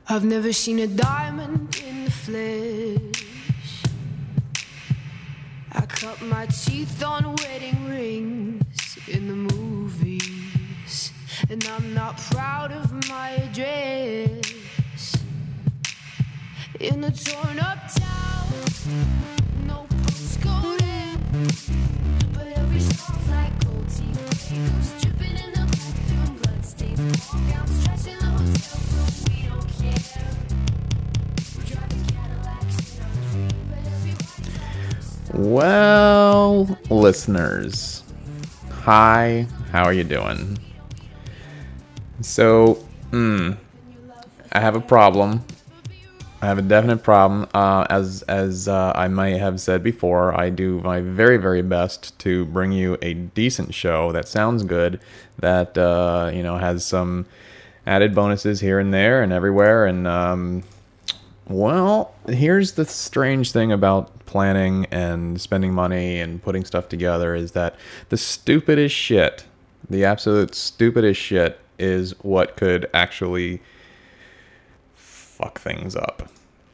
I've never seen a diamond in the flesh. I cut my teeth on wedding rings in the movies, and I'm not proud of my address. In a torn up town, no postcode in, but every song's like gold teeth. Ghosts dripping in the bathroom, bloodstains, ball gowns, trash in the hotel room. We don't care. We're driving Cadillacs in our dream, but everybody's Well, listeners, hi, how are you doing? So, I have a problem. I have a definite problem. As I might have said before, I do my very, very best to bring you a decent show that sounds good, that has some added bonuses here and there and everywhere. And well, here's the strange thing about planning and spending money and putting stuff together is that the stupidest shit, the absolute stupidest shit, is what could actually fuck things up.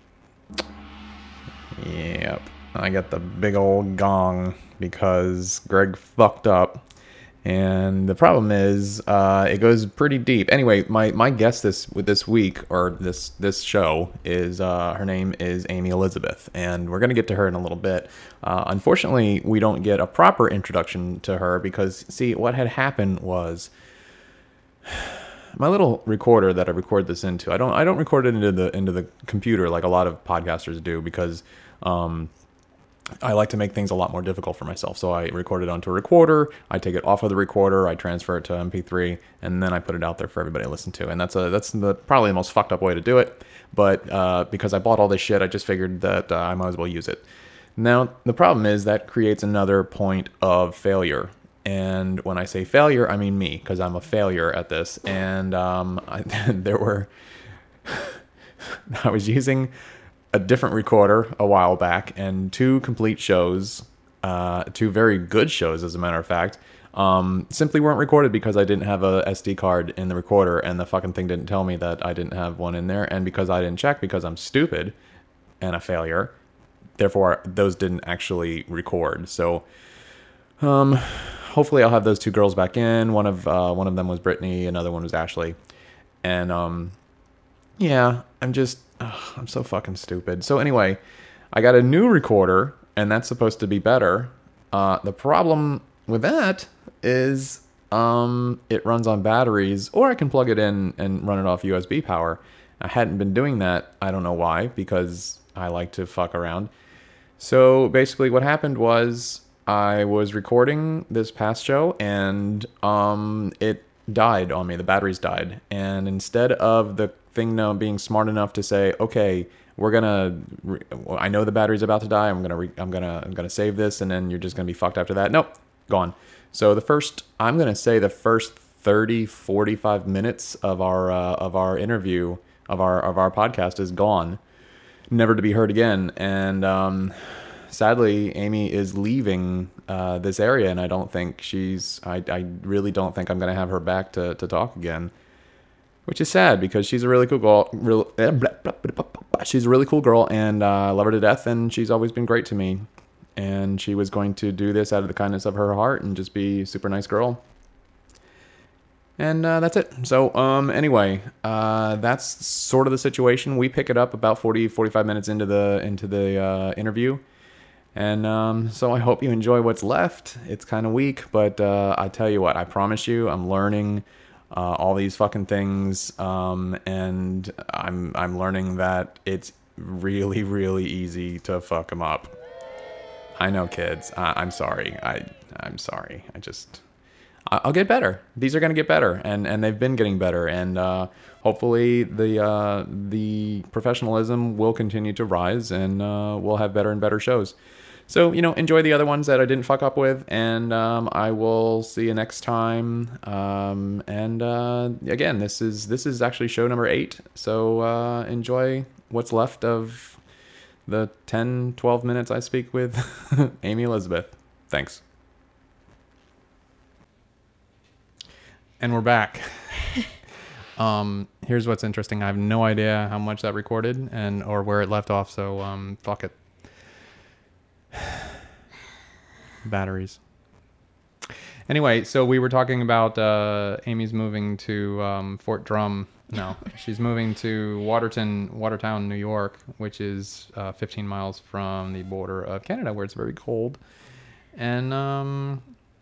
Yep, I got the big old gong because Greg fucked up. And the problem is, it goes pretty deep. Anyway, my guest this week, or this show, is her name is Amy Elizabeth, and we're gonna get to her in a little bit. Unfortunately, we don't get a proper introduction to her because, see, what had happened was my little recorder that I record this into. I don't record it into the computer like a lot of podcasters do because I like to make things a lot more difficult for myself. So I record it onto a recorder, I take it off of the recorder, I transfer it to MP3, and then I put it out there for everybody to listen to. And that's probably the most fucked up way to do it. But because I bought all this shit, I just figured that I might as well use it. Now, the problem is that creates another point of failure. And when I say failure, I mean me, because I'm a failure at this. And I was using a different recorder a while back, and two complete shows, two very good shows, as a matter of fact, simply weren't recorded because I didn't have a SD card in the recorder, and the fucking thing didn't tell me that I didn't have one in there, and because I didn't check, because I'm stupid and a failure, therefore those didn't actually record. So, hopefully I'll have those two girls back in. One of them was Brittany, another one was Ashley, and yeah, I'm so fucking stupid. So anyway, I got a new recorder, and that's supposed to be better. The problem with that is it runs on batteries, or I can plug it in and run it off USB power. I hadn't been doing that. I don't know why, because I like to fuck around. So basically what happened was I was recording this past show, and it died on me. The batteries died. And instead of the thing now being smart enough to say, okay, I know the battery's about to die. I'm gonna save this, and then you're just gonna be fucked after that. Nope, gone. So the first 30, 45 minutes of our interview of our podcast is gone, never to be heard again. And sadly, Amy is leaving this area, and I don't think I really don't think I'm gonna have her back to talk again. Which is sad because she's a really cool girl. She's a really cool girl, and I love her to death, and she's always been great to me. And she was going to do this out of the kindness of her heart and just be a super nice girl. And that's it. So anyway, that's sort of the situation. We pick it up about 45 minutes into the interview. And so I hope you enjoy what's left. It's kind of weak, but I tell you what, I promise you, I'm learning all these fucking things, and I'm learning that it's really, really easy to fuck them up. I know, kids. I'm sorry. I'm sorry. I'll get better. These are gonna get better, and they've been getting better, and hopefully the professionalism will continue to rise, and we'll have better and better shows. So, enjoy the other ones that I didn't fuck up with, and I will see you next time. And again, this is actually show number 8, so enjoy what's left of the 10-12 minutes I speak with Amy Elizabeth. Thanks. And we're back. Here's what's interesting. I have no idea how much that recorded or where it left off. So fuck it. Batteries. Anyway, so we were talking about Amy's moving to Fort Drum. No, she's moving to Watertown, New York, which is 15 miles from the border of Canada, where it's very cold. And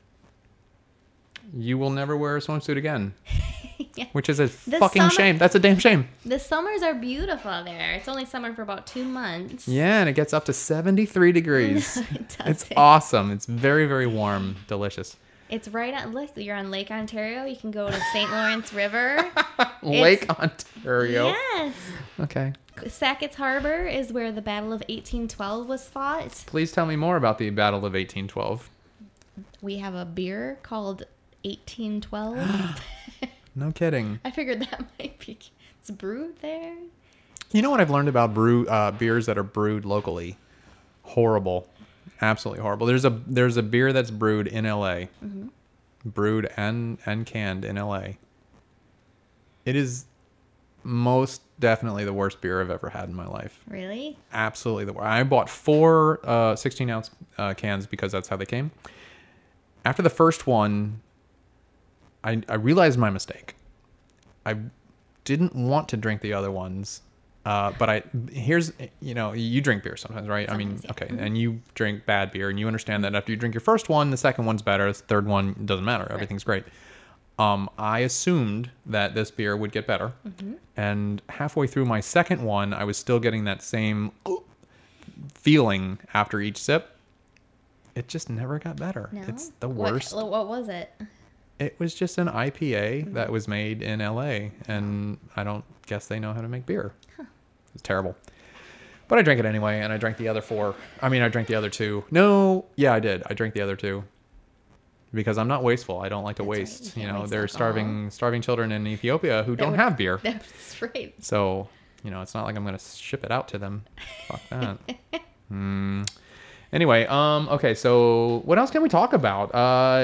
you will never wear a swimsuit again. Yeah. Which is a fucking shame. That's a damn shame. The summers are beautiful there. It's only summer for about 2 months. Yeah, and it gets up to 73 degrees. No, it doesn't. It's awesome. It's very, very warm. Delicious. It's right on, look, you're on Lake Ontario. You can go to St. Lawrence River. Lake Ontario. Yes. Okay. Sackett's Harbor is where the Battle of 1812 was fought. Please tell me more about the Battle of 1812. We have a beer called 1812. No kidding. I figured that might be. It's brewed there. You know what I've learned about beers that are brewed locally? Horrible. Absolutely horrible. There's a beer that's brewed in LA. Mm-hmm. Brewed and canned in LA. It is most definitely the worst beer I've ever had in my life. Really? Absolutely the worst. I bought 4 16-ounce cans because that's how they came. After the first one, I realized my mistake. I didn't want to drink the other ones. But you drink beer sometimes, right? Sometimes, yeah. Okay. Mm-hmm. And you drink bad beer and you understand that after you drink your first one, the second one's better. The third one doesn't matter. Right. Everything's great. I assumed that this beer would get better. Mm-hmm. And halfway through my second one, I was still getting that same feeling after each sip. It just never got better. No? It's the worst. What was it? It was just an IPA that was made in LA, and I don't guess they know how to make beer. Huh. It's terrible. But I drank it anyway, and I drank the other 4. I mean, I drank the other 2. No, yeah, I did. I drank the other 2 because I'm not wasteful. I don't like to waste. Right. There are starving children in Ethiopia who don't have beer. That's right. So, it's not like I'm going to ship it out to them. Fuck that. Anyway, okay, so what else can we talk about?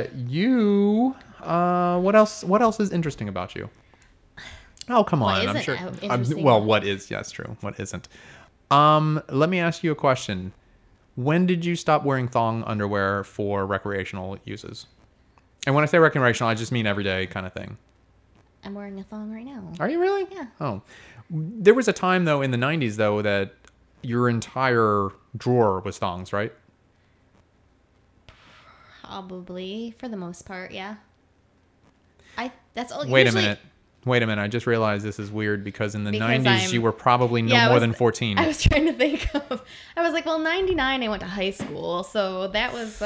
What else is interesting about you? Oh, come on. I'm sure. What is? Yes, true. What isn't? Let me ask you a question. When did you stop wearing thong underwear for recreational uses? And when I say recreational, I just mean everyday kind of thing. I'm wearing a thong right now. Are you really? Yeah. Oh. There was a time, though, in the 90s, though, that your entire drawer was thongs, right? Probably, for the most part, yeah. That's all. Wait a minute. I just realized this is weird because in the 90s you were probably more than 14. I was trying to think of. I was like, well, 99 I went to high school, so that was.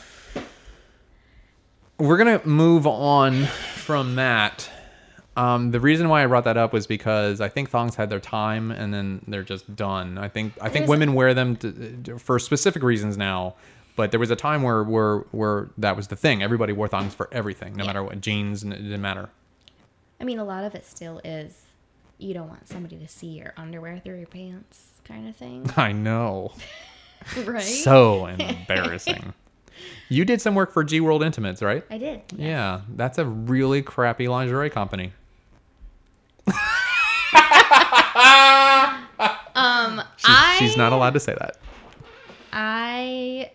We're gonna move on from that. The reason why I brought that up was because I think thongs had their time and then they're just done. I think women wear them for specific reasons now. But there was a time where that was the thing. Everybody wore thongs for everything, no matter what. Jeans, it didn't matter. I mean, a lot of it still is. You don't want somebody to see your underwear through your pants kind of thing. I know. Right? So embarrassing. You did some work for G World Intimates, right? I did. Yes. Yeah. That's a really crappy lingerie company. She's not allowed to say that. I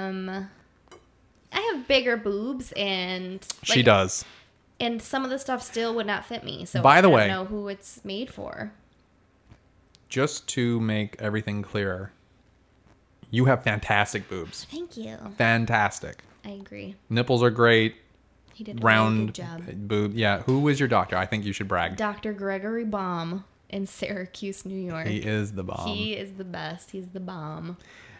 have bigger boobs and she does. And some of the stuff still would not fit me. So by the way, I don't know who it's made for. Just to make everything clear, you have fantastic boobs. Thank you. Fantastic. I agree. Nipples are great. He did a round really good job. Boob. Yeah. Who was your doctor? I think you should brag. Dr. Gregory Baum in Syracuse, New York. He is the bomb. He is the best. He's the bomb.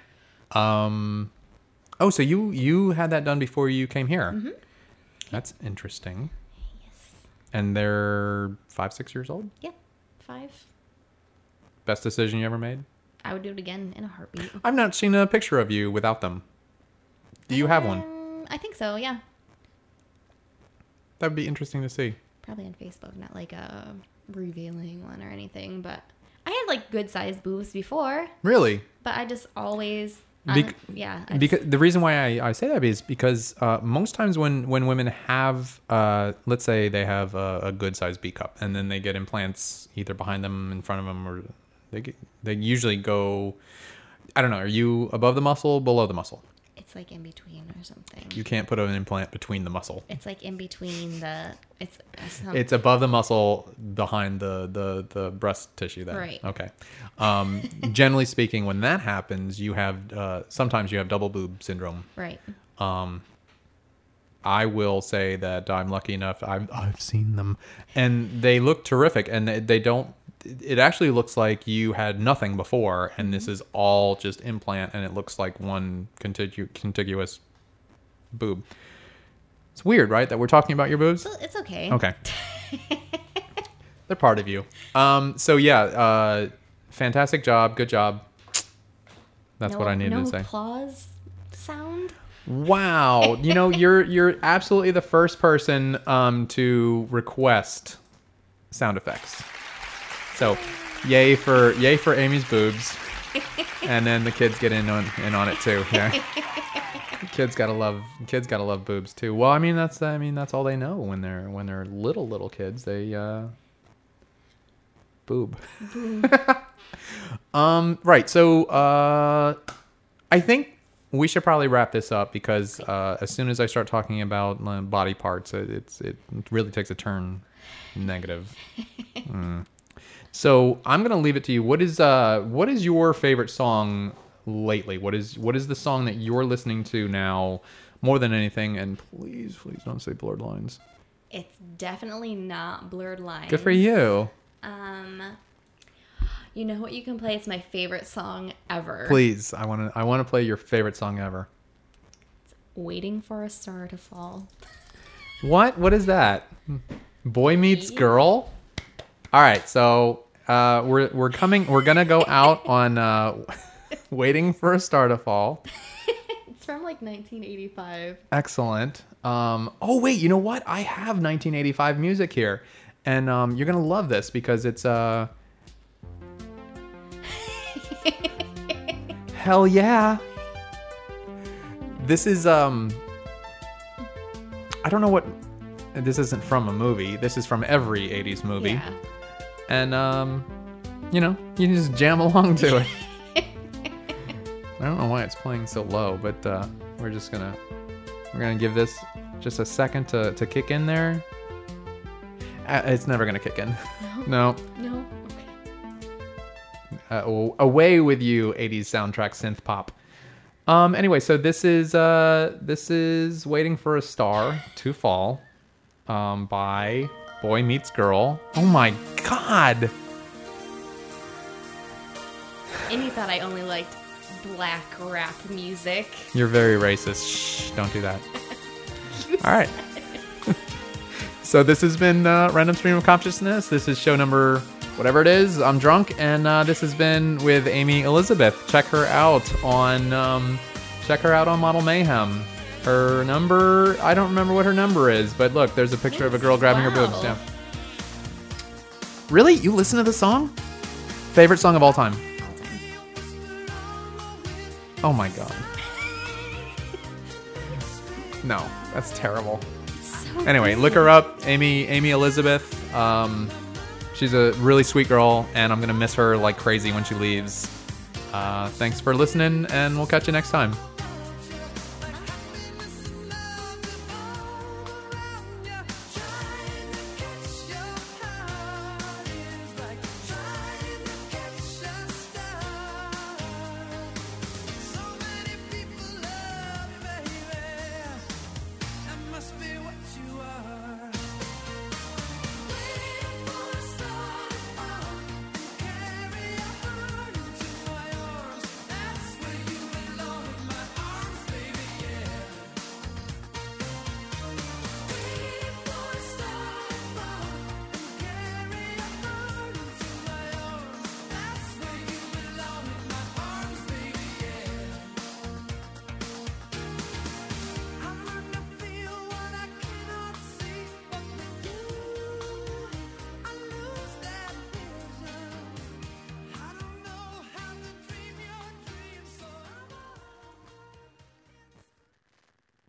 Oh, so you had that done before you came here. Mm-hmm. That's interesting. Yes. And they're 5-6 years old? Yeah. 5. Best decision you ever made? I would do it again in a heartbeat. I've not seen a picture of you without them. Do you have one? I think so, yeah. That would be interesting to see. Probably on Facebook, not like a revealing one or anything, but I had like good sized boobs before. Really? But I just always Yeah. Because the reason why I say that is because most times when women have, let's say they have a good sized B cup and then they get implants either behind them, in front of them, or they usually go, I don't know, are you above the muscle, below the muscle? It's like in between or something. You can't put an implant between the muscle. It's like in between the. It's above the muscle, behind the breast tissue. Then, right? Okay. Generally speaking, when that happens, you have sometimes you have double boob syndrome. Right. I will say that I'm lucky enough. I've seen them, and they look terrific. And they don't. It actually looks like you had nothing before, and this is all just implant, and it looks like one contiguous boob. It's weird, right, that we're talking about your boobs? It's okay. Okay. They're part of you. So yeah, fantastic job. Good job. That's what I needed to say. No applause sound? Wow. You know, you're absolutely the first person to request sound effects. So, yay for Amy's boobs, and then the kids get in on it too. Yeah, kids gotta love boobs too. Well, I mean that's all they know when they're little kids. They boob. Right. So I think we should probably wrap this up because as soon as I start talking about body parts, it really takes a turn negative. So I'm gonna leave it to you. What is your favorite song lately? What is the song that you're listening to now more than anything? And please don't say Blurred Lines. It's definitely not Blurred Lines. Good for you. You know what you can play? It's my favorite song ever. Please, I wanna play your favorite song ever. It's Waiting for a Star to Fall. What is that? Boy Meets Girl? All right, so we're gonna go out on Waiting for a Star to Fall. It's from like 1985. Excellent. Oh wait, you know what? I have 1985 music here, and you're gonna love this because it's hell yeah. This is I don't know what. This isn't from a movie. This is from every 80s movie. Yeah. And, you know, you can just jam along to it. I don't know why it's playing so low, but we're gonna give this just a second to kick in there. It's never gonna kick in. No. No? Okay. Away with you, 80s soundtrack synth pop. Anyway, so this is Waiting for a Star to Fall by Boy Meets Girl. Oh my god! Amy thought I only liked black rap music. You're very racist. Shh, don't do that. All right. So this has been Random Stream of Consciousness. This is show number whatever it is. I'm drunk, and this has been with Amy Elizabeth. Check her out on Model Mayhem. Her number, I don't remember what her number is, but look, there's a picture of a girl grabbing her boobs. Yeah. Really? You listen to the song? Favorite song of all time? Oh my god. No, that's terrible. So Anyway, good. look her up, Amy Elizabeth. She's a really sweet girl, and I'm gonna miss her like crazy when she leaves. Thanks for listening, and we'll catch you next time.